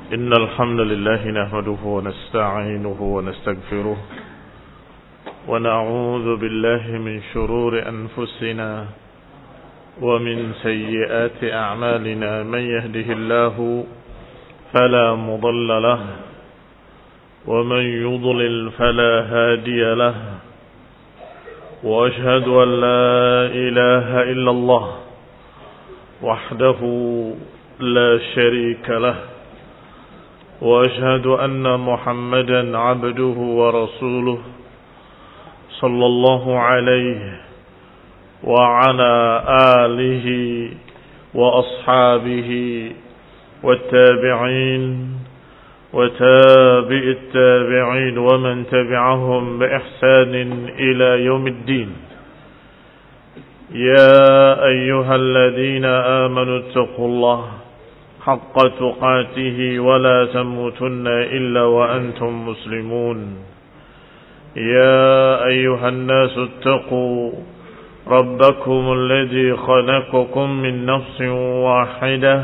إن الحمد لله نحمده ونستعينه ونستغفره ونعوذ بالله من شرور أنفسنا ومن سيئات أعمالنا. من يهده الله فلا مضل له ومن يضلل فلا هادي له، وأشهد أن لا إله إلا الله وحده لا شريك له، وأشهد أن محمدا عبده ورسوله صلى الله عليه وعلى آله وأصحابه والتابعين وتابع التابعين ومن تبعهم بإحسان إلى يوم الدين. يا أيها الذين آمنوا اتقوا الله حق تقاته ولا تموتن إلا وأنتم مسلمون. يا أيها الناس اتقوا ربكم الذي خلقكم من نفس واحدة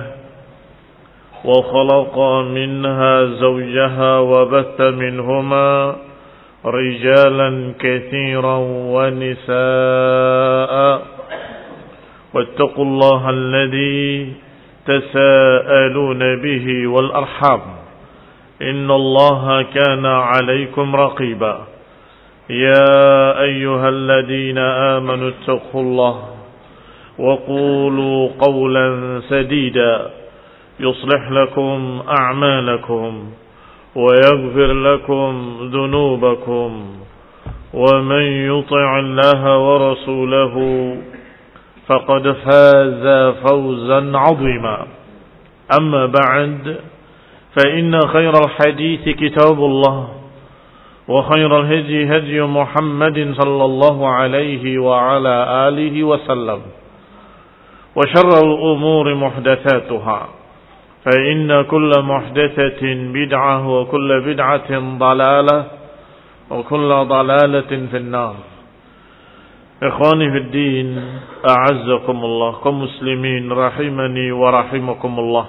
وخلق منها زوجها وبث منهما رجالا كثيرا ونساء، واتقوا الله الذي تساءلون به والأرحام إن الله كان عليكم رقيبا. يا أيها الذين آمنوا اتقوا الله وقولوا قولا سديدا يصلح لكم أعمالكم ويغفر لكم ذنوبكم، ومن يطع الله ورسوله فقد فاز فوزا عظيما. أما بعد، فإن خير الحديث كتاب الله، وخير الهدي هدي محمد صلى الله عليه وعلى آله وسلم، وشر الأمور محدثاتها، فإن كل محدثة بدعة وكل بدعة ضلالة وكل ضلالة في النار. Ikhwani fi din, a'azzakumullah, kaum muslimin rahimani wa rahimakumullah.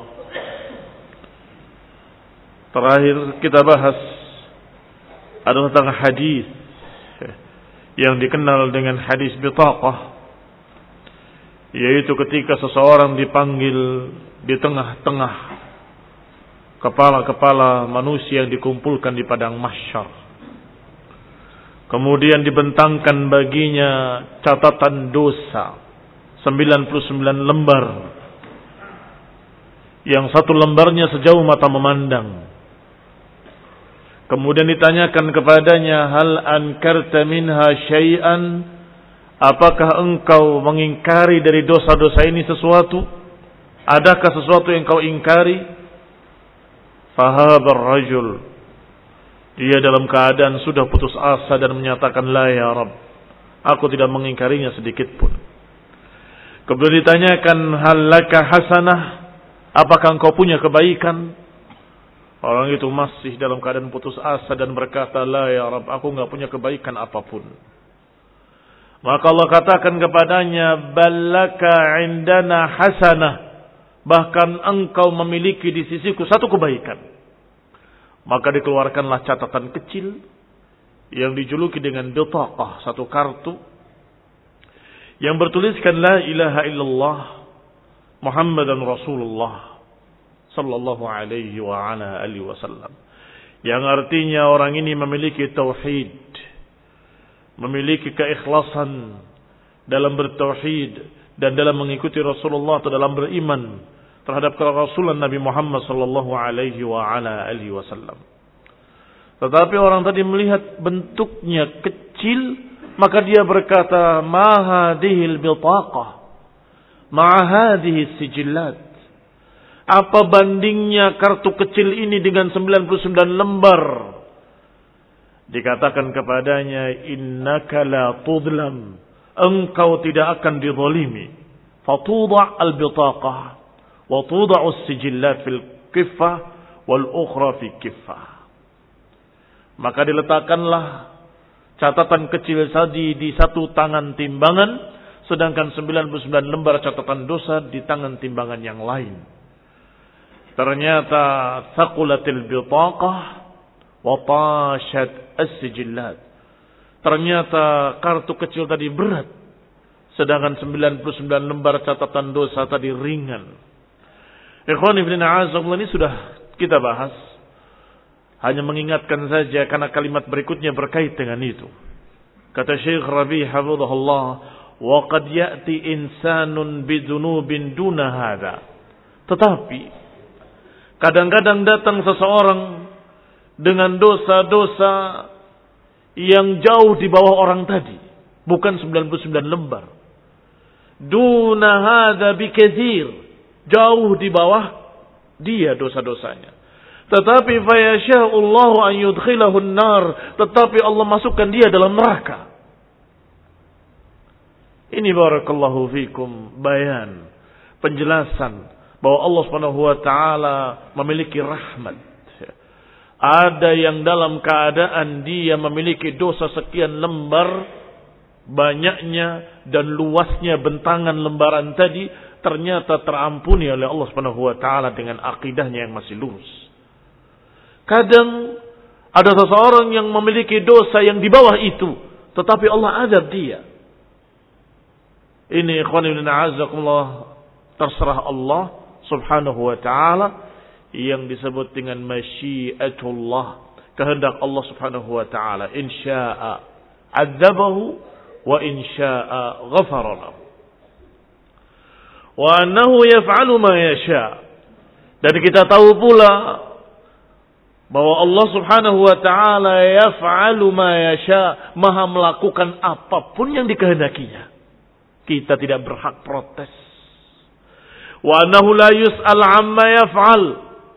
Terakhir kita bahas adalah tentang hadis yang dikenal dengan hadis bitaqah, yaitu ketika seseorang dipanggil di tengah-tengah kepala-kepala manusia yang dikumpulkan di padang mahsyar. Kemudian dibentangkan baginya catatan dosa 99 lembar, yang satu lembarnya sejauh mata memandang. Kemudian ditanyakan kepadanya, hal ankarta minha syai'an, apakah engkau mengingkari dari dosa-dosa ini sesuatu? Adakah sesuatu yang kau ingkari? Fahabar rajul, dia dalam keadaan sudah putus asa dan menyatakan, la ya Rabb, aku tidak mengingkarinya sedikit pun. Kemudian ditanyakan, hal laka hasanah, apakah engkau punya kebaikan? Orang itu masih dalam keadaan putus asa dan berkata, la ya Rabb, aku enggak punya kebaikan apapun. Maka Allah katakan kepadanya, ballaka indana hasanah, bahkan engkau memiliki di sisiku satu kebaikan. Maka dikeluarkanlah catatan kecil yang dijuluki dengan bitaqah, satu kartu yang bertuliskan la ilaha illallah Muhammadan Rasulullah sallallahu alaihi wa ala alihi wasallam, yang artinya orang ini memiliki tauhid, memiliki keikhlasan dalam bertauhid dan dalam mengikuti Rasulullah atau dalam beriman terhadap kerasulan Nabi Muhammad sallallahu alaihi wa ala alihi wasallam. Tetapi orang tadi melihat bentuknya kecil, maka dia berkata, ma hadhil bitaqah ma hadhihi sijillat, apa bandingnya kartu kecil ini dengan 99 lembar? Dikatakan kepadanya, innaka la tudlam, engkau tidak akan dizalimi. Fatudha al-bitaqah wa tuda'u as-sijillat fil kiffah wal ukhra fi kiffah. Maka diletakkanlah catatan kecil tadi di satu tangan timbangan, sedangkan 99 lembar catatan dosa di tangan timbangan yang lain. Ternyata thaqulatil bitaqah wa tashat as-sijillat. Ternyata kartu kecil tadi berat, sedangkan 99 lembar catatan dosa tadi ringan. Ikhwan ibn a'azakullah, ini sudah kita bahas. Hanya mengingatkan saja karena kalimat berikutnya berkait dengan itu. Kata Syekh Rabi' hafizahullah, wa qad ya'ti insanun bidunubin duna hadha. Tetapi kadang-kadang datang seseorang dengan dosa-dosa yang jauh di bawah orang tadi, bukan 99 lembar. Duna hadza bikatsir, jauh di bawah dia dosa-dosanya. Tetapi fayasha'ullahu an yudkhilahu an-nar, tetapi Allah masukkan dia dalam neraka. Ini barakallahu fikum bayan, penjelasan bahwa Allah Subhanahu wa taala memiliki rahmat. Ada yang dalam keadaan dia memiliki dosa sekian lembar, banyaknya dan luasnya bentangan lembaran tadi ternyata terampuni oleh Allah Subhanahu wa taala dengan akidahnya yang masih lurus. Kadang ada seseorang yang memiliki dosa yang di bawah itu, tetapi Allah azab dia. Ini ikhwan ibn a'azakumullah, terserah Allah Subhanahu wa taala yang disebut dengan masyiatullah, kehendak Allah Subhanahu wa taala. In syaa'a 'adzabahu wa in syaa'a ghafara lahu. Wa annahu yaf'alu ma yasha'. Dan kita tahu pula bahwa Allah Subhanahu wa taala yaf'alu ma yasha', maha melakukan apapun yang dikehendakinya. Kita tidak berhak protes. Wa annahu la yus'al 'amma yaf'al.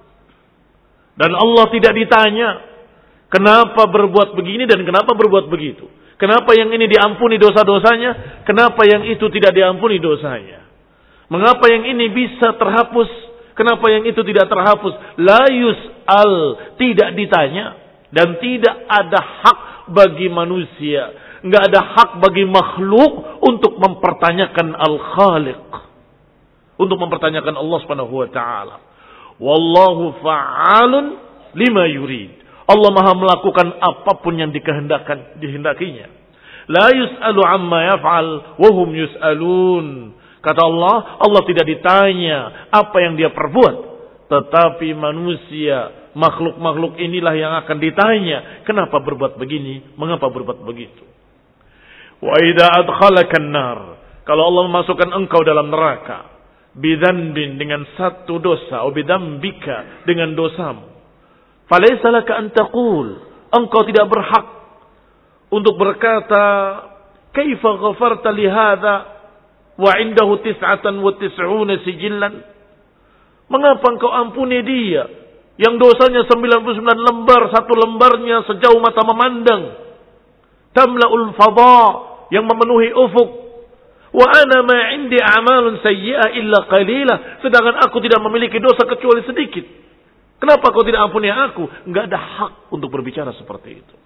Dan Allah tidak ditanya kenapa berbuat begini dan kenapa berbuat begitu. Kenapa yang ini diampuni dosa-dosanya, kenapa yang itu tidak diampuni dosanya. Mengapa yang ini bisa terhapus, kenapa yang itu tidak terhapus. La yus'al, tidak ditanya. Dan tidak ada hak bagi manusia, enggak ada hak bagi makhluk untuk mempertanyakan Al-Khaliq, untuk mempertanyakan Allah Subhanahu wa taala. Wallahu fa'alun lima yurid. Allah maha melakukan apapun yang dihendakinya. La yus'alu amma yaf'al wa hum yus'alun. Kata Allah, Allah tidak ditanya apa yang dia perbuat, tetapi manusia, makhluk-makhluk inilah yang akan ditanya, kenapa berbuat begini, mengapa berbuat begitu. Wa idza adkhalaka an-nar, kalau Allah memasukkan engkau dalam neraka, bidzanbin, dengan satu dosa, atau bidzambika, dengan dosamu, falaysa laka an taqul, engkau tidak berhak untuk berkata kaifa ghafarta li hadza wa indahu 99 sijillan, mengapa engkau ampuni dia yang dosanya 99 lembar, satu lembarnya sejauh mata memandang, tamla'ul fadha, yang memenuhi ufuk. Wa ana ma 'indi a'malun sayyi'ah illa qalila, sedangkan aku tidak memiliki dosa kecuali sedikit. Kenapa kau tidak ampuni aku? Enggak ada hak untuk berbicara seperti itu.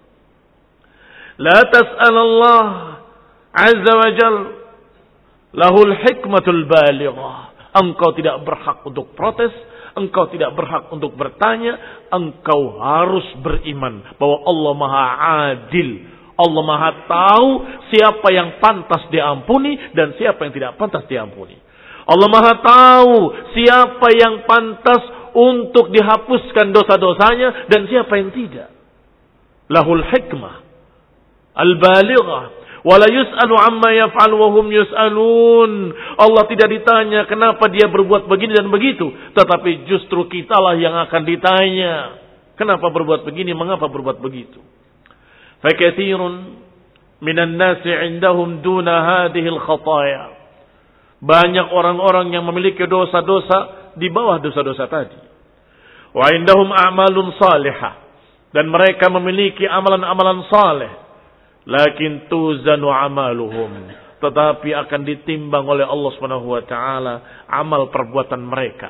La tas'al Allah 'azza wa jalla, lahul hikmatul balighah. Engkau tidak berhak untuk protes, engkau tidak berhak untuk bertanya, engkau harus beriman bahwa Allah Maha Adil. Allah Maha tahu siapa yang pantas diampuni dan siapa yang tidak pantas diampuni. Allah Maha tahu siapa yang pantas untuk dihapuskan dosa-dosanya dan siapa yang tidak. Lahul hikmah al-balighah wa la yus'alu amma yaf'al wa hum yus'alun. Allah tidak ditanya kenapa dia berbuat begini dan begitu, tetapi justru kitalah yang akan ditanya. Kenapa berbuat begini, mengapa berbuat begitu. Fakatsirun minan nasi 'indahum duna hadhil khataya. Banyak orang-orang yang memiliki dosa-dosa di bawah dosa-dosa tadi. Wa 'indahum a'malun salihah, dan mereka memiliki amalan-amalan saleh. Lakin tuzanu amaluhum, tetapi akan ditimbang oleh Allah Subhanahu wa taala amal perbuatan mereka.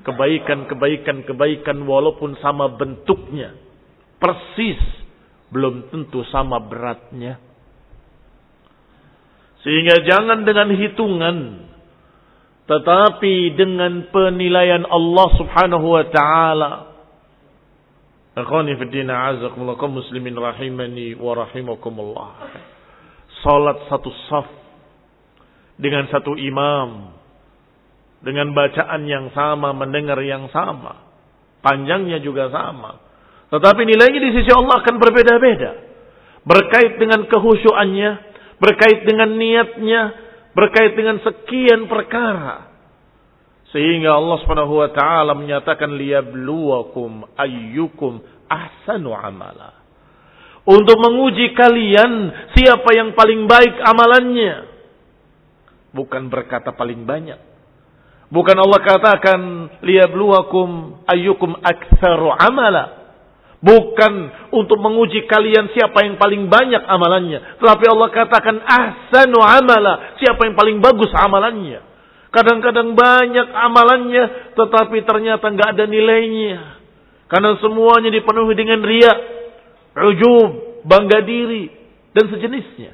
Kebaikan walaupun sama bentuknya, persis, belum tentu sama beratnya. Sehingga jangan dengan hitungan tetapi dengan penilaian Allah Subhanahu wa taala. Akhwani fi din, a'azakumullah, kaum muslimin rahimani wa rahimakumullah. Salat satu saf dengan satu imam, dengan bacaan yang sama, mendengar yang sama, panjangnya juga sama, tetapi nilainya di sisi Allah akan berbeda-beda, berkait dengan kehusyuannya, berkait dengan niatnya, berkait dengan sekian perkara. Sehingga Allah Subhanahu wa taala menyatakan liyabluwakum ayyukum ahsanu amala. Untuk menguji kalian siapa yang paling baik amalannya. Bukan berkata paling banyak. Bukan Allah katakan liyabluwakum ayyukum aktsaru amala. Bukan untuk menguji kalian siapa yang paling banyak amalannya. Tetapi Allah katakan ahsanu amala, siapa yang paling bagus amalannya. Kadang-kadang banyak amalannya, tetapi ternyata nggak ada nilainya. Karena semuanya dipenuhi dengan riya, ujub, bangga diri, dan sejenisnya.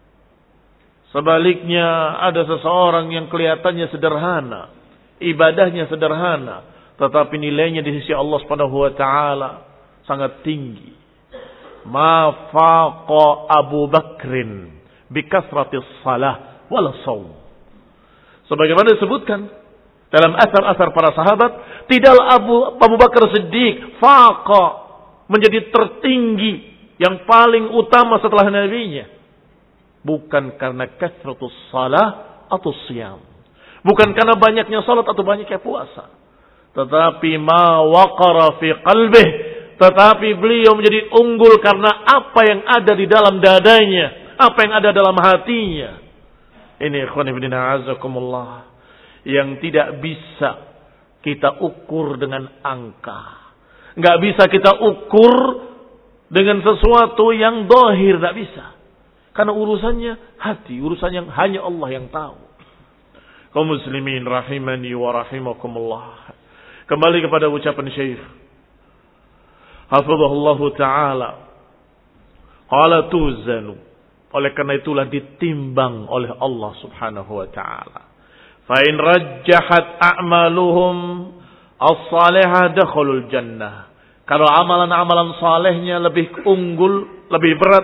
Sebaliknya ada seseorang yang kelihatannya sederhana, ibadahnya sederhana, tetapi nilainya di sisi Allah Subhanahu wa taala sangat tinggi. Ma faqa Abu Bakrin bi kasratis salah wal shaum. Sebagaimana disebutkan dalam asar-asar para sahabat, tidaklah Abu Bakar Siddiq faqa, menjadi tertinggi, yang paling utama setelah nabinya. Bukan karena kasratus salah atau siyam. Bukan karena banyaknya salat atau banyaknya puasa. Tetapi ma waqara fi qalbih, tetapi beliau menjadi unggul karena apa yang ada di dalam dadanya, apa yang ada dalam hatinya. Ini ikhwan fillah a'azakumullah, yang tidak bisa kita ukur dengan angka. Enggak bisa kita ukur dengan sesuatu yang zahir, enggak bisa. Karena urusannya hati, urusan yang hanya Allah yang tahu. Kaum muslimin rahimani wa rahimakumullah. Kembali kepada ucapan Syekh hafizahullah taala. Qala tuzanu. Oleh karena itulah ditimbang oleh Allah Subhanahu wa taala. Fa in rajjahat a'maluhum as-salihah dakhalul jannah. Kalau amalan-amalan salehnya lebih unggul, lebih berat,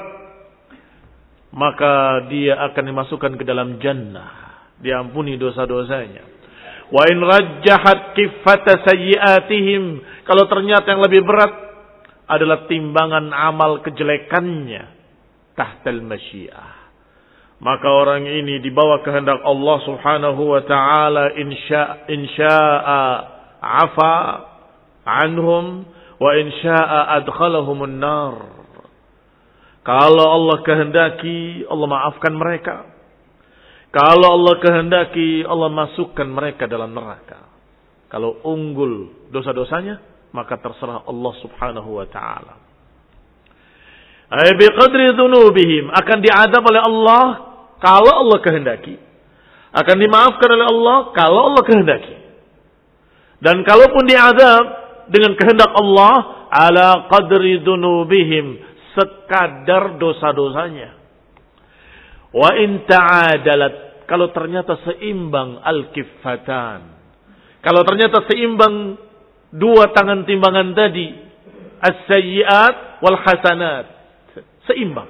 maka dia akan dimasukkan ke dalam jannah, diampuni dosa-dosanya. Wa in rajjahat kiffata sayyi'atihim, kalau ternyata yang lebih berat adalah timbangan amal kejelekannya, tahtal masyiah, maka orang ini dibawa kehendak Allah Subhanahu wa taala, insya'a afa anhum wa insya'a adkhalahumun nar. Kalau Allah kehendaki, Allah maafkan mereka. Kalau Allah kehendaki, Allah masukkan mereka dalam neraka. Kalau unggul dosa-dosanya, maka terserah Allah Subhanahu wa taala. Biqadri dzunubihim, akan diadab oleh Allah kalau Allah kehendaki, akan dimaafkan oleh Allah kalau Allah kehendaki. Dan kalaupun diadab dengan kehendak Allah, ala qadri dzunubihim, sekadar dosa-dosanya. Wa in ta'adalat, kalau ternyata seimbang al-kiffatan, kalau ternyata seimbang dua tangan timbangan tadi, as-sayyi'at wal hasanat, seimbang.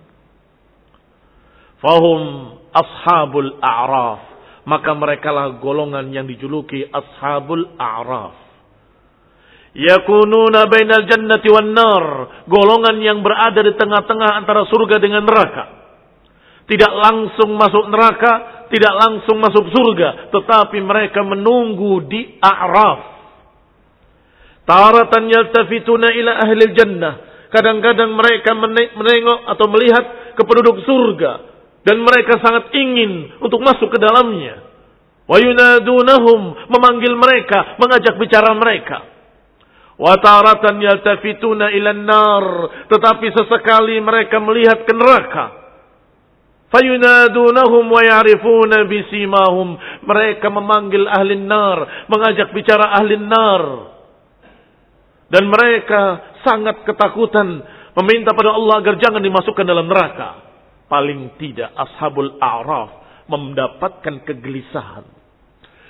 Fahum ashabul a'raf, maka mereka lah golongan yang dijuluki ashabul a'raf. Yakununa bainal jannati wan nar, golongan yang berada di tengah-tengah antara surga dengan neraka. Tidak langsung masuk neraka, tidak langsung masuk surga, tetapi mereka menunggu di a'raf. Taratan yaltafituna ila ahli jannah, kadang-kadang mereka menengok atau melihat ke penduduk surga dan mereka sangat ingin untuk masuk ke dalamnya. Wa yunadunahum, memanggil mereka, mengajak bicara mereka. Wa taratan yaltafituna ilan nar, tetapi sesekali mereka melihat ke neraka. Fayunadunahum wa ya'rifuna bisimahum, mereka memanggil ahli nar, mengajak bicara ahli nar. Dan mereka sangat ketakutan, meminta pada Allah agar jangan dimasukkan dalam neraka. Paling tidak ashabul a'raf mendapatkan kegelisahan,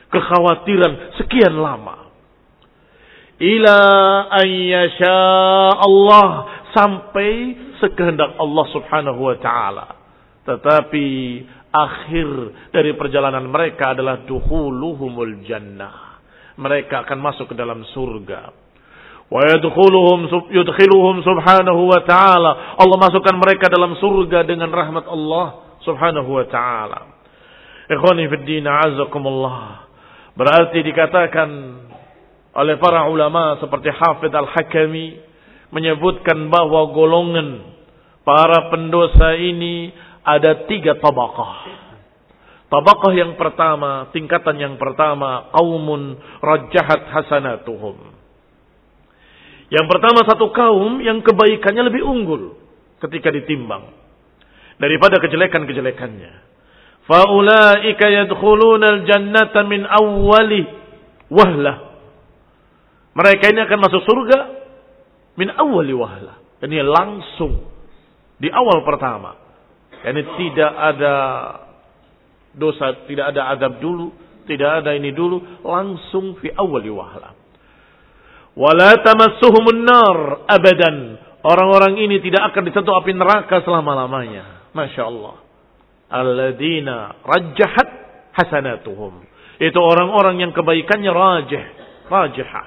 kekhawatiran sekian lama. Ila an yasha Allah, sampai sekehendak Allah Subhanahu wa taala. Tetapi akhir dari perjalanan mereka adalah dukhuluhumul jannah. Mereka akan masuk ke dalam surga. Wa yudkhiluhum subhanahu wa ta'ala. Allah masukkan mereka dalam surga dengan rahmat Allah Subhanahu wa ta'ala. Ikhwani fid din, a'azakumullah. Berarti dikatakan oleh para ulama seperti Hafidz Al-Hakami menyebutkan bahwa golongan para pendosa ini ada 3 tabaqah. Tabaqah yang pertama, tingkatan yang pertama, qaumun rajjahat hasanatuhum. Yang pertama, satu kaum yang kebaikannya lebih unggul ketika ditimbang daripada kejelekan-kejelekannya. Faulaika yadkhuluna al-jannata min awwali wahlah. Mereka ini akan masuk surga min awwali wahlah. Ini langsung di awal pertama. Yani tidak ada dosa, tidak ada azab dulu, tidak ada ini dulu, langsung fi awwali wahlah. Wala tamassuhumun nar abadan. Orang-orang ini tidak akan disentuh api neraka selama-lamanya. Masya Allah. Alladzina rajjahat hasanatuhum. Itu orang-orang yang kebaikannya rajihah.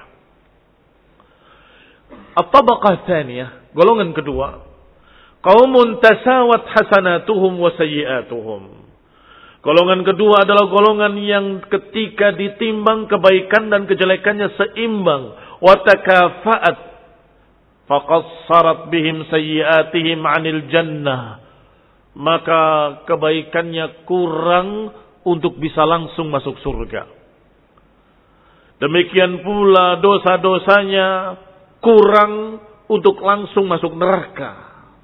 At-tabaqah tsaniyah, golongan kedua, qaumun tasawat hasanatuhum wa sayyi'atuhum. Golongan kedua adalah golongan yang ketika ditimbang kebaikan dan kejelekannya seimbang. Watakafa'at faqassarat bihim sayyi'atihim 'anil jannah. Maka kebaikannya kurang untuk bisa langsung masuk surga. Demikian pula dosa-dosanya kurang untuk langsung masuk neraka.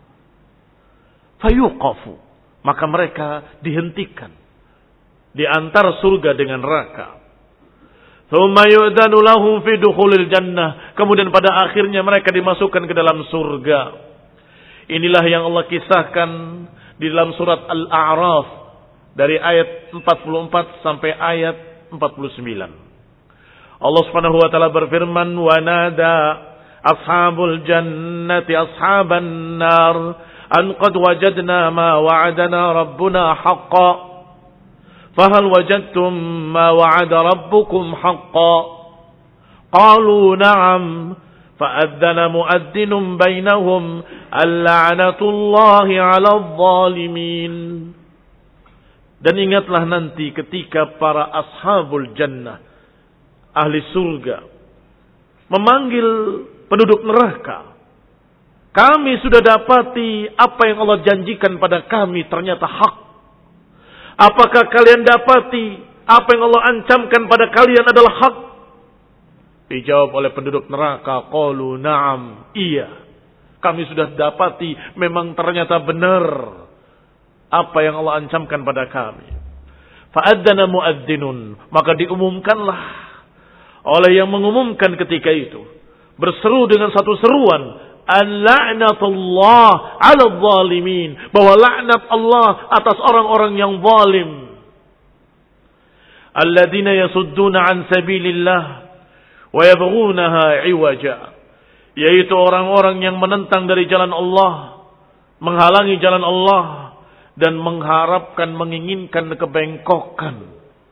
Fayuqafu, maka mereka dihentikan di antara surga dengan neraka. Tsumma yu'danu lahum fi dukhulil jannah. Kemudian pada akhirnya mereka dimasukkan ke dalam surga. Inilah yang Allah kisahkan di dalam surat Al-A'raf dari ayat 44 sampai ayat 49. Allah Subhanahu wa taala berfirman, "Wa nada ashabul jannati ashaban nar an qad wajadna ma wa'adana rabbuna haqqan." فهل وجدتم ما وعد ربكم حقا قالوا نعم فأذن مؤذن بينهم اللعنة الله على الظالمين. Dan ingatlah nanti ketika para ashabul jannah, ahli surga, memanggil penduduk neraka. Kami sudah dapati apa yang Allah janjikan pada kami ternyata hak. Apakah kalian dapati apa yang Allah ancamkan pada kalian adalah hak? Dijawab oleh penduduk neraka, qalu na'am, iya. Kami sudah dapati memang ternyata benar apa yang Allah ancamkan pada kami. Fa'adzana mu'adzinun, maka diumumkanlah oleh yang mengumumkan ketika itu, berseru dengan satu seruan, al-la'natullah 'ala adh-dhalimin, bahwa laknat Allah atas orang-orang yang zalim. Alladzina yasudduna 'an sabilillah wa yabghunaha 'iwaja, yaitu orang-orang yang menentang dari jalan Allah, menghalangi jalan Allah dan mengharapkan, menginginkan kebengkokan.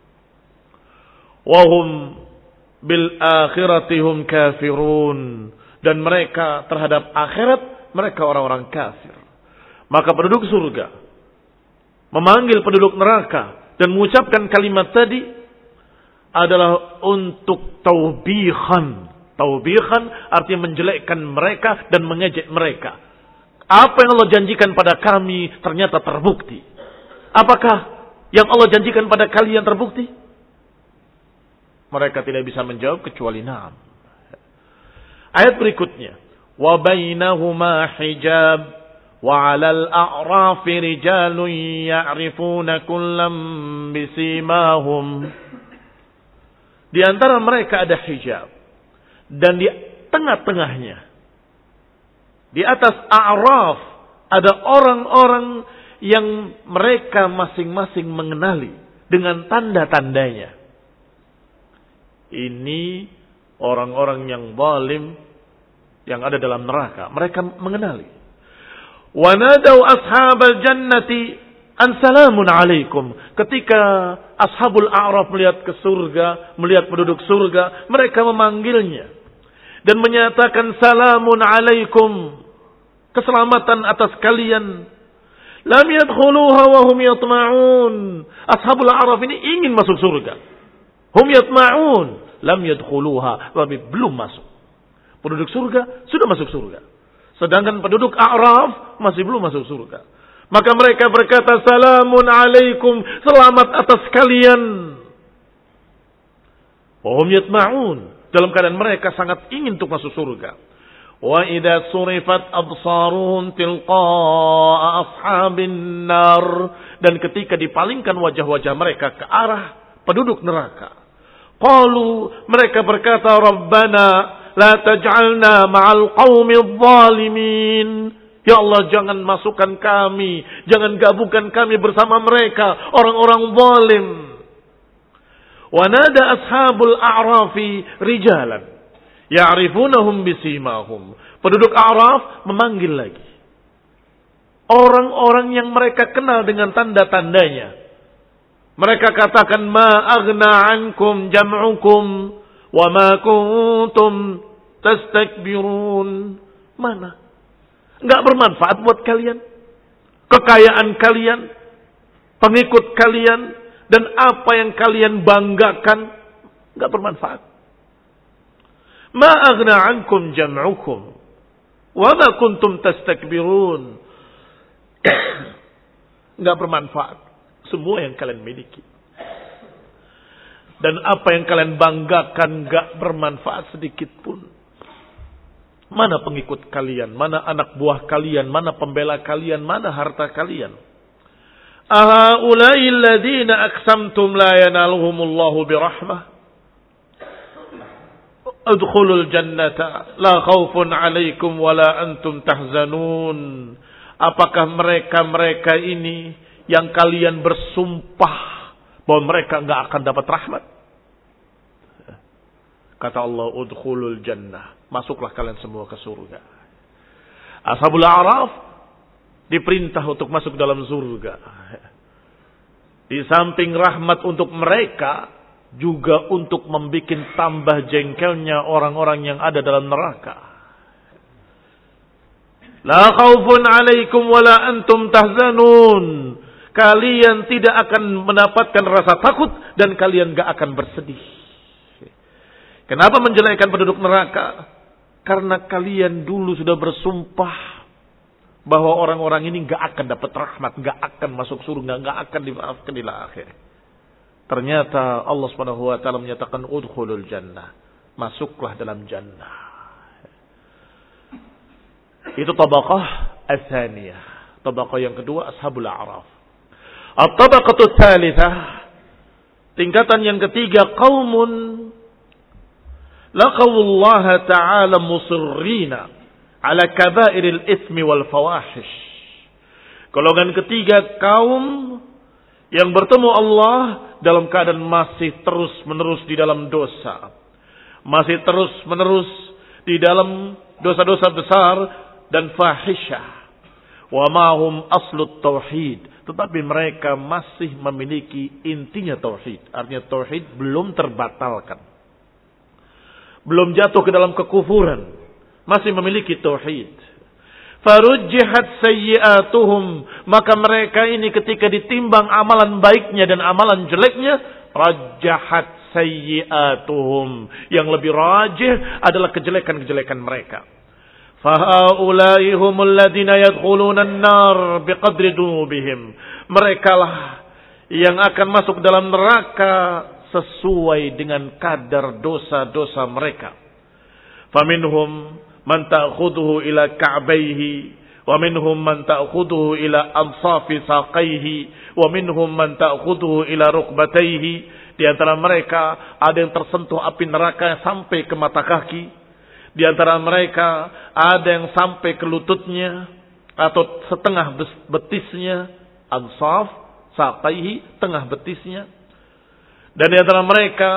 Wa hum bil akhirati hum kafirun, dan mereka terhadap akhirat mereka orang-orang kafir. Maka penduduk surga memanggil penduduk neraka dan mengucapkan kalimat tadi adalah untuk taubihan. Taubihan artinya menjelekkan mereka dan mengejek mereka. Apa yang Allah janjikan pada kami ternyata terbukti. Apakah yang Allah janjikan pada kalian terbukti? Mereka tidak bisa menjawab kecuali na'am. Ayat berikutnya, wa bainahuma hijab wa 'alal a'rafi rijalun ya'rifuna kullam bisimahum. Di antara mereka ada hijab, dan di tengah-tengahnya, di atas a'raf, ada orang-orang yang mereka masing-masing mengenali dengan tanda-tandanya. Ini orang-orang yang zalim yang ada dalam neraka. Mereka mengenali. Wa nadau ashabal jannati an salamun alaikum. Ketika ashabul a'raf melihat ke surga, melihat penduduk surga, mereka memanggilnya dan menyatakan salamun alaikum, keselamatan atas kalian. Lam yadkhuluha wa hum yatma'un. Ashabul a'raf ini ingin masuk surga. Hum yatma'un, lam yadkhuluha, tapi belum masuk. Penduduk surga sudah masuk surga. Sedangkan penduduk a'raf masih belum masuk surga. Maka mereka berkata, salamun alaikum, selamat atas kalian. Wa hum yatma'un, dalam keadaan mereka sangat ingin untuk masuk surga. Wa idza surifat absaruhum tilqa'a ashabin nar, dan ketika dipalingkan wajah-wajah mereka ke arah penduduk neraka, qalu, mereka berkata, rabbana la taj'alna ma'al qaumidh zalimin. Ya Allah, jangan masukkan kami, jangan gabungkan kami bersama mereka, orang-orang zalim. Wa nada ashabul a'rafi rijalan ya'rifunahum bisimahum. Penduduk A'raf memanggil lagi orang-orang yang mereka kenal dengan tanda-tandanya. Mereka katakan, ma aghna ankum jam'ukum wa ma kuntum tastakbirun. Mana? Enggak bermanfaat buat kalian. Kekayaan kalian, pengikut kalian, dan apa yang kalian banggakan enggak bermanfaat. Ma aghna ankum jam'ukum wa ma kuntum tastakbirun. Enggak bermanfaat semua yang kalian miliki. Dan apa yang kalian banggakan enggak bermanfaat sedikit pun. Mana pengikut kalian, mana anak buah kalian, mana pembela kalian, mana harta kalian. Ahaulai alladhina aqsamtum la yanaluhumullahu birahmah. Adkhulul jannata la khaufun alaikum wa la antum tahzanun. Apakah mereka ini yang kalian bersumpah bahwa mereka enggak akan dapat rahmat? Kata Allah, udkhulul jannah, masuklah kalian semua ke surga. Ashabul A'raf diperintah untuk masuk dalam surga. Di samping rahmat untuk mereka, juga untuk membuat tambah jengkelnya orang-orang yang ada dalam neraka. La khaufun alaikum wa la antum tahzanun. Kalian tidak akan mendapatkan rasa takut dan kalian gak akan bersedih. Kenapa menjelekkan penduduk neraka? Karena kalian dulu sudah bersumpah bahwa orang-orang ini gak akan dapat rahmat, gak akan masuk surga, gak akan dimaafkan di akhir. Ternyata Allah Subhanahu wa taala menyatakan udkhulul jannah, masuklah dalam jannah. Itu tabaqah ats-tsaniyah. Tabaqah yang kedua ashabul a'raf. At-tabaqatu tsalitsah, tingkatan yang ketiga, qaumun laqallaha ta'ala musirrina ala kaba'iril itsmi wal fawahish. Golongan ketiga, kaum yang bertemu Allah dalam keadaan masih terus-menerus di dalam dosa. Masih terus-menerus di dalam dosa-dosa besar dan fahisyah. Wa ma'hum aslut tauhid. Tetapi mereka masih memiliki intinya tauhid. Artinya tauhid belum terbatalkan. Belum jatuh ke dalam kekufuran. Masih memiliki tauhid. Farujjihat sayyi'atuhum, maka mereka ini ketika ditimbang amalan baiknya dan amalan jeleknya, rajjahat sayyi'atuhum, yang lebih rajih adalah kejelekan-kejelekan mereka. Fahaulai humul ladina yadkhuluna an-nar biqadri dunubihim, merekalah yang akan masuk dalam neraka sesuai dengan kadar dosa-dosa mereka. Faminhum man ta'khuduhu ila ka'bayhi, wa minhum man ta'khuduhu ila ansafi saqaihi, wa minhum man ta'khuduhu ila rukbatayhi. Di antara mereka ada yang tersentuh api neraka sampai ke mata kaki. Di antara mereka ada yang sampai ke lututnya atau setengah betisnya, ansaf saqaihi, tengah betisnya. Dan di antara mereka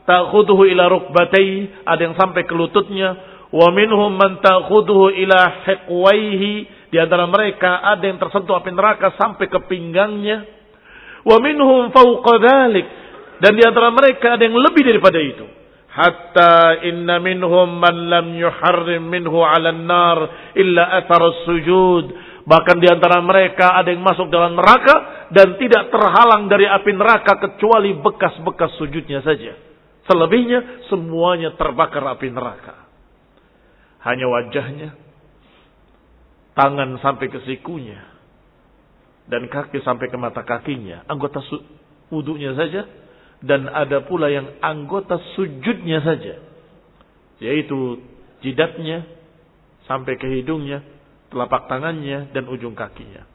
ta'khuduhu ila rukbatayhi, ada yang sampai ke lututnya. Wa minhum man ta'khuduhu ila hiqwayhi, di antara mereka ada yang tersentuh api neraka sampai ke pinggangnya. Wa minhum fawqa dzalik, dan di antara mereka ada yang lebih daripada itu. Hatta inna minhum man lam yuharrim minhu 'ala an-nar illa athar as-sujud. Bahkan di antara mereka ada yang masuk dalam neraka dan tidak terhalang dari api neraka kecuali bekas-bekas sujudnya saja. Selebihnya semuanya terbakar api neraka. Hanya wajahnya, tangan sampai ke sikunya, dan kaki sampai ke mata kakinya, anggota wudunya saja, dan ada pula yang anggota sujudnya saja, yaitu jidatnya sampai ke hidungnya, telapak tangannya, dan ujung kakinya.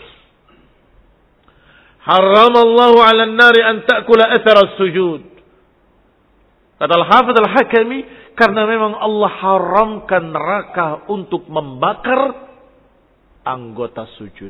Haramallahu 'alan nari an ta'kula athar as-sujud. Kata Al-Hafidz Al-Hakami, karena memang Allah haramkan neraka untuk membakar anggota sujud.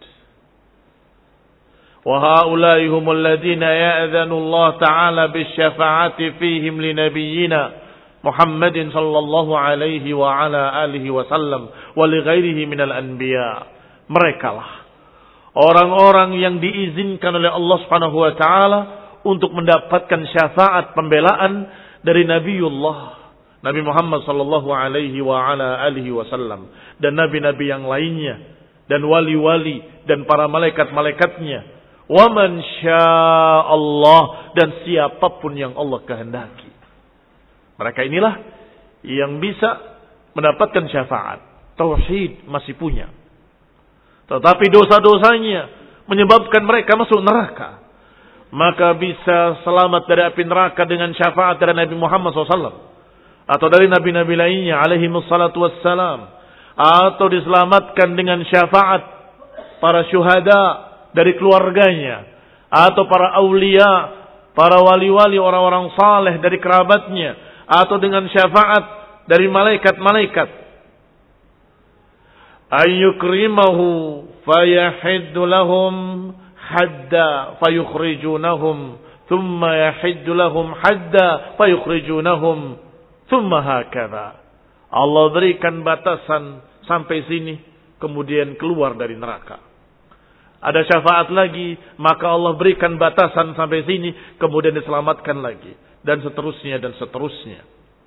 Wa haula'i humul ladzina ya'dzanu Allah ta'ala bisyafa'ati fihim li nabiyyina Muhammadin sallallahu alaihi wa ala alihi wa sallam wa li ghairihi minal anbiya. Merekalah orang-orang yang diizinkan oleh Allah Subhanahu wa taala untuk mendapatkan syafaat pembelaan dari Nabi Muhammad sallallahu alaihi wa ala alihi wasallam, dan nabi-nabi yang lainnya, dan wali-wali, dan para malaikat-malaikatnya. Wa man sya'allah, dan siapapun yang Allah kehendaki. Mereka inilah yang bisa mendapatkan syafaat. Tauhid masih punya, tetapi dosa-dosanya menyebabkan mereka masuk neraka. Maka bisa selamat dari api neraka dengan syafaat dari Nabi Muhammad SAW. Atau dari nabi-nabi lainnya alaihi wassalatu wassalam. Atau diselamatkan dengan syafaat para syuhada dari keluarganya. Atau para awliya, para wali-wali, orang-orang saleh dari kerabatnya. Atau dengan syafaat dari malaikat-malaikat. Ayyukrimahu fayahiddu lahum hadda fayukhrijunahum thumma yahiddu lahum hadda fayukhrijunahum thumma hakadha. Allah berikan batasan sampai sini, kemudian keluar dari neraka. Ada syafaat lagi, maka Allah berikan batasan sampai sini, kemudian diselamatkan lagi, dan seterusnya dan seterusnya.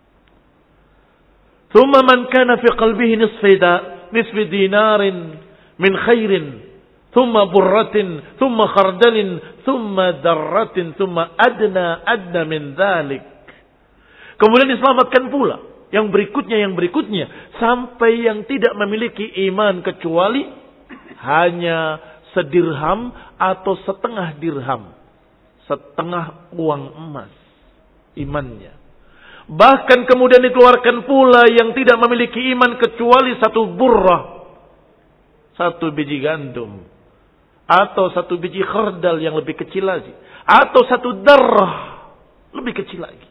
Thumma man kana fi qalbihi nisfi dinarin min khairin, thumma burratin, thumma khardalin, thumma darratin, thumma adna min dhalik. Kemudian diselamatkan pula yang berikutnya, sampai yang tidak memiliki iman kecuali hanya sedirham atau setengah dirham, setengah uang emas imannya. Bahkan kemudian dikeluarkan pula yang tidak memiliki iman kecuali satu burrah, satu biji gandum, atau satu biji khardal yang lebih kecil lagi, atau satu darrah lebih kecil lagi.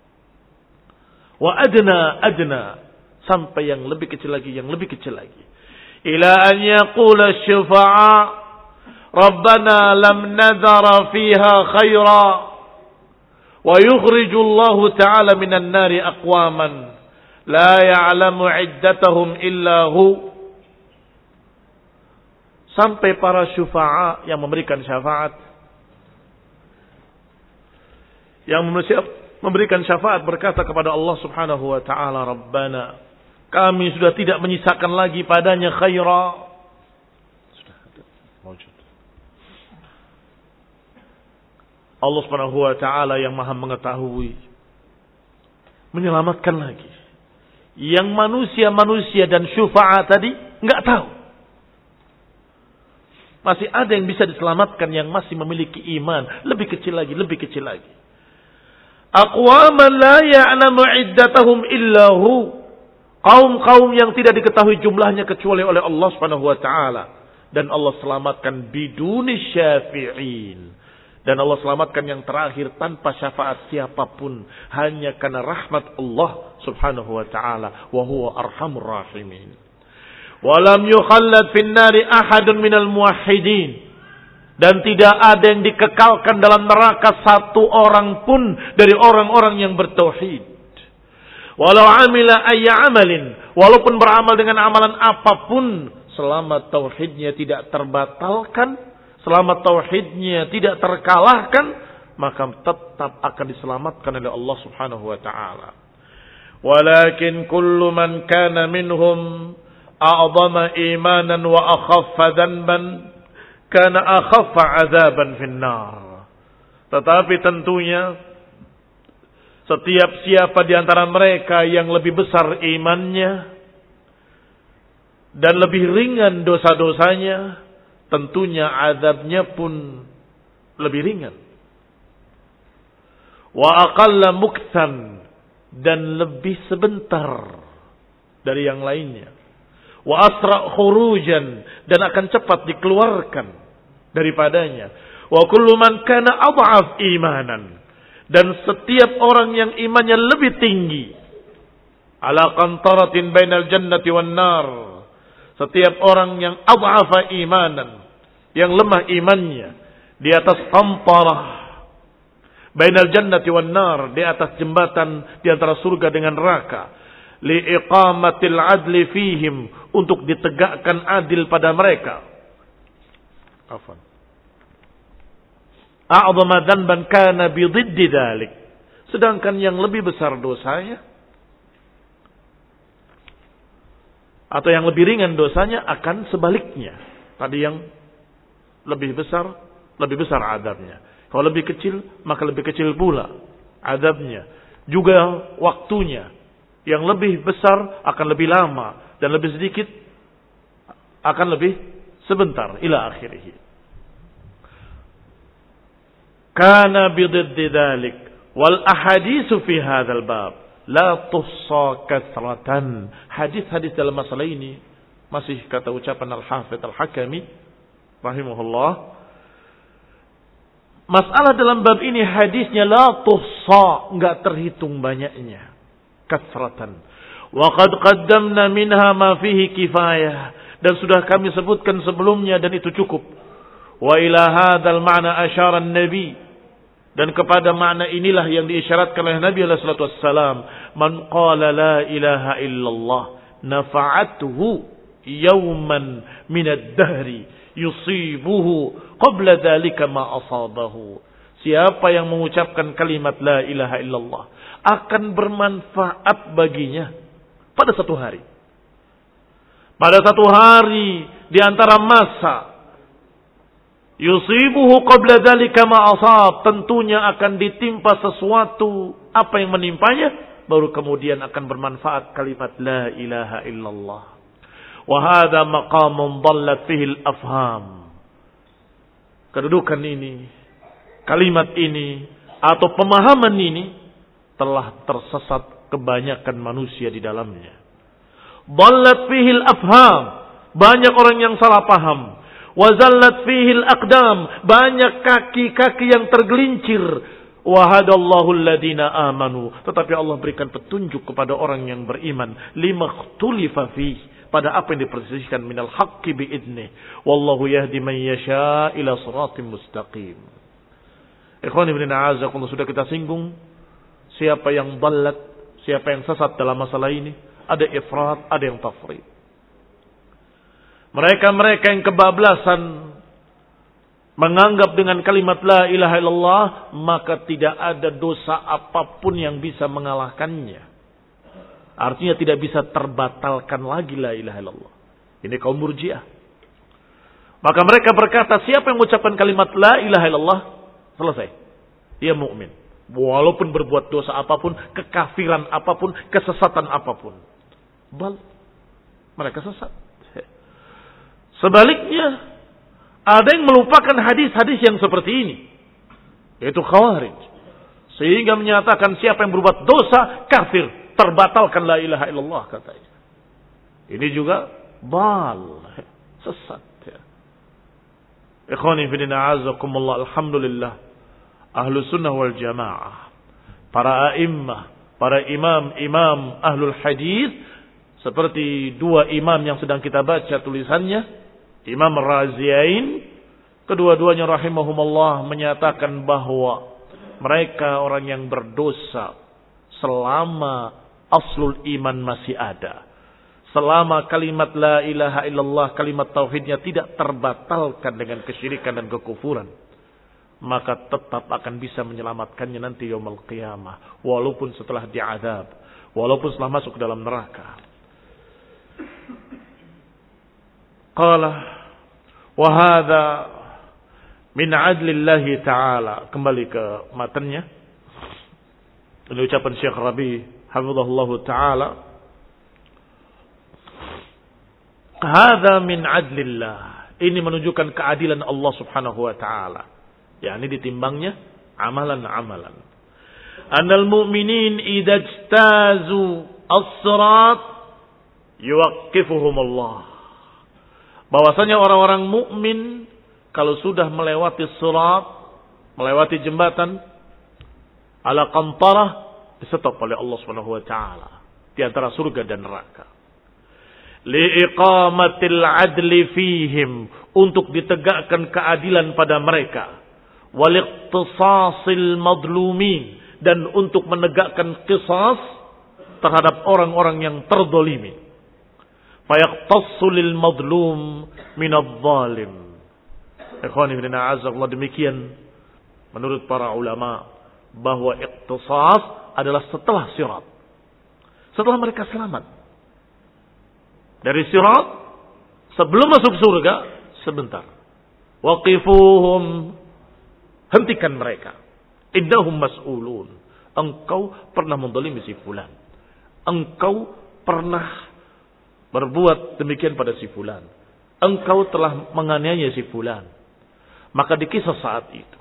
Wa adna, sampai yang lebih kecil lagi, yang lebih kecil lagi. Ila an yaqula syufa'a Rabbana lam nadhara fiha khaira wa yukhriju Allah ta'ala minan nari aqwaman la ya'lamu iddatahum illa hu. Sampai para syufa'a yang memberikan syafaat, yang memberikan syafaat berkata kepada Allah Subhanahu wa ta'ala, Rabbana, kami sudah tidak menyisakan lagi padanya khaira. Sudah ada, wujud. Allah Subhanahu wa ta'ala yang maha mengetahui menyelamatkan lagi. Yang manusia dan syufa'a tadi enggak tahu. Masih ada yang bisa diselamatkan yang masih memiliki iman. Lebih kecil lagi, lebih kecil lagi. Aqwaman la ya'lamu iddatahum illahu. Kaum-kaum yang tidak diketahui jumlahnya kecuali oleh Allah Subhanahu wa taala, dan Allah selamatkan biduni syafi'in, dan Allah selamatkan yang terakhir tanpa syafaat siapapun, hanya karena rahmat Allah Subhanahu wa taala, wa huwa arhamur rahimin. Wa lam yukhallad fin nari ahadun minal muwahhidin, Dan tidak ada yang dikekalkan dalam neraka satu orang pun dari orang-orang yang bertauhid. Walau amila ayya amalin, walaupun beramal dengan amalan apapun, selama tauhidnya tidak terbatalkan, selama tauhidnya tidak terkalahkan, maka tetap akan diselamatkan oleh Allah Subhanahu wa taala. Walakin kullu man kana minhum a'zama imanan wa akhaffa dhanban kana akhaffa 'adzaban finnar. Tetapi tentunya setiap siapa di antara mereka yang lebih besar imannya dan lebih ringan dosa-dosanya, tentunya azabnya pun lebih ringan. Wa aqalla mukthan, dan lebih sebentar dari yang lainnya. Wa asra khurujan, dan akan cepat dikeluarkan daripadanya. Wa kullu man kana adhaf imanan, dan setiap orang yang imannya lebih tinggi, ala qantaratin bainal jannati wan nar, setiap orang yang adhafa imanan, yang lemah imannya, di atas qantarah bainal jannati wan nar, di atas jembatan di antara surga dengan neraka, li iqamatil adli fihim, untuk ditegakkan adil pada mereka. Afwan. A'zama dzanban kana bi dhiddi dzalik. Sedangkan yang lebih besar dosanya atau yang lebih ringan dosanya akan sebaliknya. Tadi yang lebih besar azabnya. Kalau lebih kecil, maka lebih kecil pula azabnya. Juga waktunya. Yang lebih besar akan lebih lama. Dan lebih sedikit akan lebih sebentar. Ila akhirih. Kana bididdi dhalik. Wal ahadisu fi hadzal bab la tuhsa kathratan. Hadis-hadis dalam masalah ini, masih kata ucapan Al-Hafidz Al-Hakami rahimahullah, masalah dalam bab ini hadisnya la tuhsa, enggak terhitung banyaknya. Kathratan. Wa qad qaddamna minha ma fihi kifayah, dan sudah kami sebutkan sebelumnya dan itu cukup. Wa ila hadzal ma'na asyara an-nabi, dan kepada makna inilah yang diisyaratkan oleh Nabi sallallahu alaihi wasallam, man qala la ilaha illallah nafa'atuhu yawman min ad-dahri yusibuhu qabla dhalika ma asabahu. Siapa yang mengucapkan kalimat la ilaha illallah akan bermanfaat baginya pada satu hari. Pada satu hari di antara masa, yusibuhu qabla dhalika ma asab, tentunya akan ditimpa sesuatu apa yang menimpanya, baru kemudian akan bermanfaat kalimat la ilaha illallah. Wa hadha maqamun dhallat fihi al-afham. Kedudukan ini, kalimat ini atau pemahaman ini telah tersesat kebanyakan manusia di dalamnya. Dhallat fihi al-afham, banyak orang yang salah paham. Wa zallat fihi al-aqdam, banyak kaki-kaki yang tergelincir. Wa hadallahu alladhina amanu, tetapi Allah berikan petunjuk kepada orang yang beriman. Limakhtulifa fihi, pada apa yang diperselisihkan minal haqqi bi'idnih. Wallahu yahdi man yasha ila siratim mustaqim. Ikhwan ibn a'azakumullah, sudah kita singgung siapa yang dallat, siapa yang sesat dalam masalah ini. Ada ifrat, ada yang tafrid. Mereka-mereka yang kebablasan menganggap dengan kalimat la ilaha illallah, maka tidak ada dosa apapun yang bisa mengalahkannya. Artinya tidak bisa terbatalkan lagi la ilaha illallah. Ini kaum Murji'ah. Maka mereka berkata, siapa yang mengucapkan kalimat la ilaha illallah, selesai, dia mukmin. Walaupun berbuat dosa apapun, kekafiran apapun, kesesatan apapun. Mereka sesat. Sebaliknya, ada yang melupakan hadis-hadis yang seperti ini, yaitu Khawarij, sehingga menyatakan siapa yang berbuat dosa kafir, terbatalkan la ilaha illallah katanya. Ini juga sesat. Ikhwani fillah a'azakumullah, alhamdulillah, ahlu sunnah wal jamaah, para a'immah, para imam ahlul hadis, seperti dua imam yang sedang kita baca tulisannya, Imam Raziyain Kedua-duanya rahimahumullah menyatakan bahwa mereka orang yang berdosa selama aslul iman masih ada. Selama kalimat la ilaha illallah, kalimat tauhidnya tidak terbatalkan dengan kesyirikan dan kekufuran, maka tetap akan bisa menyelamatkannya nanti yaumul qiyamah, walaupun setelah diazab, walaupun setelah masuk ke dalam neraka. Qala wa hadza min adlillahi ta'ala. Kembali ke matanya. Ini ucapan Syekh Rabi hafizahullahu ta'ala. Hadza min adlillah. Ini menunjukkan keadilan Allah Subhanahu wa taala. Yakni ditimbangnya amalan-amalan. Annal mu'minin idza ijtazu as-sirat yuwaqqifuhum Allah. Bahwasanya orang-orang mukmin kalau sudah melewati sirat, melewati jembatan ala qantarah, disetop oleh Allah Subhanahu wa taala di antara surga dan neraka. Liiqamatil adli fihim, untuk ditegakkan keadilan pada mereka, waliqtisasil madlumin, dan untuk menegakkan qisas terhadap orang-orang yang terdolimi. Fayaqtassu lil madlum minadh zalim. Ikhwani fillah, azakallah, demikian menurut para ulama bahwa iqtisas adalah setelah sirat, setelah mereka selamat dari sirat, sebelum masuk surga, sebentar. Waqifuhum, hentikan mereka. Innahum mas'ulun. Engkau pernah mendolimi si fulan. Engkau pernah berbuat demikian pada si fulan. Engkau telah menganiaya si fulan. Maka dikisah saat itu.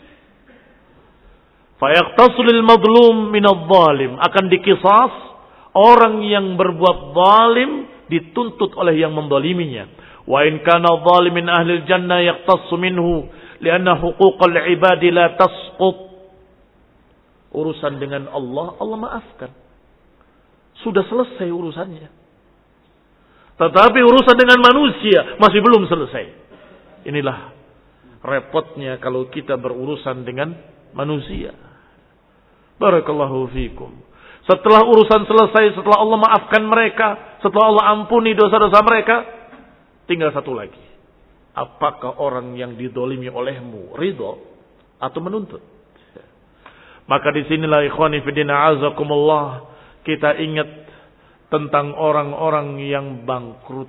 Fayaqtasu lil madlum minadh zalim. Akan dikisas orang yang berbuat zalim dituntut oleh yang mendoliminya. Wa in kana zalimin ahli jannah yaqtassu minhu lianna huquqal ibadi la tasqut. Urusan dengan Allah, Allah maafkan. Sudah selesai urusannya. Tetapi urusan dengan manusia masih belum selesai. Inilah repotnya kalau kita berurusan dengan manusia. Barakallahu fikum. Setelah urusan selesai, setelah Allah maafkan mereka, setelah Allah ampuni dosa-dosa mereka, tinggal satu lagi. Apakah orang yang didolimi olehmu ridho atau menuntut? Maka disinilah ikhwani fidina azakumullah, kita ingat tentang orang-orang yang bangkrut.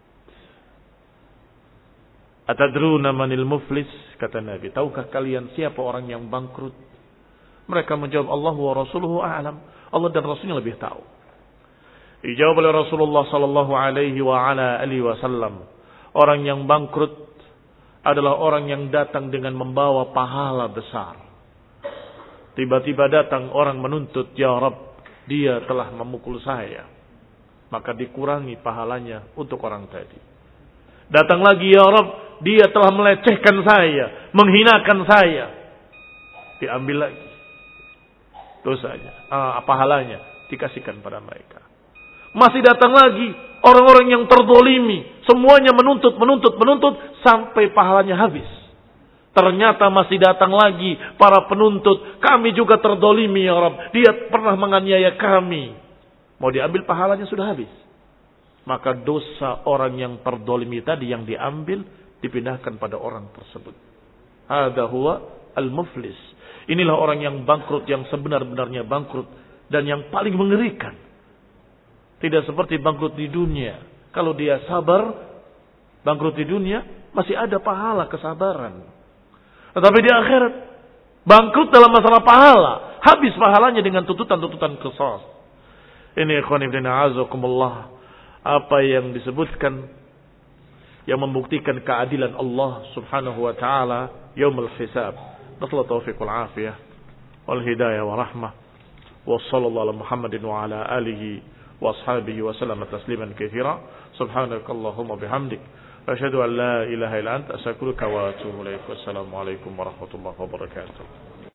Atadruna manil muflis, kata Nabi. Tahukah kalian siapa orang yang bangkrut? Mereka menjawab, Allah wa rasuluhu a'lam. Allah dan Rasulnya lebih tahu. Dijawab oleh Rasulullah sallallahu alaihi wa ala alihi wasallam, orang yang bangkrut adalah orang yang datang dengan membawa pahala besar. Tiba-tiba datang orang menuntut, ya Rabb, dia telah memukul saya. Maka dikurangi pahalanya untuk orang tadi. Datang lagi, ya Rabb, dia telah melecehkan saya, menghinakan saya. Diambil lagi dosanya, pahalanya dikasihkan pada mereka. Masih datang lagi orang-orang yang terdolimi, semuanya menuntut sampai pahalanya habis. Ternyata masih datang lagi para penuntut, kami juga terdolimi ya Rabb, dia pernah menganiaya kami. Mau diambil pahalanya sudah habis. Maka dosa orang yang terdolimi tadi yang diambil dipindahkan pada orang tersebut. Hadza huwa al-muflis. Inilah orang yang bangkrut, yang sebenar-benarnya bangkrut dan yang paling mengerikan. Tidak seperti bangkrut di dunia. Kalau dia sabar, bangkrut di dunia masih ada pahala kesabaran. Tetapi di akhirat bangkrut dalam masalah pahala, habis pahalanya dengan tuntutan-tuntutan qisas. Ini ikhwan ibn a'azakumullah, apa yang disebutkan yang membuktikan keadilan Allah Subhanahu wa taala yaumul hisab. Nasallahu taufiq wal afiyah wal hidayah wa rahmah. Wa sallallahu ala Muhammadin wa ala alihi wa ashabihi wa sallama tasliman katsira. Subhanakallahumma bihamdik asyhadu an la ilaha illa anta astaghfiruka wa atubu ilaik. Wassalamu alaikum warahmatullahi wabarakatuh.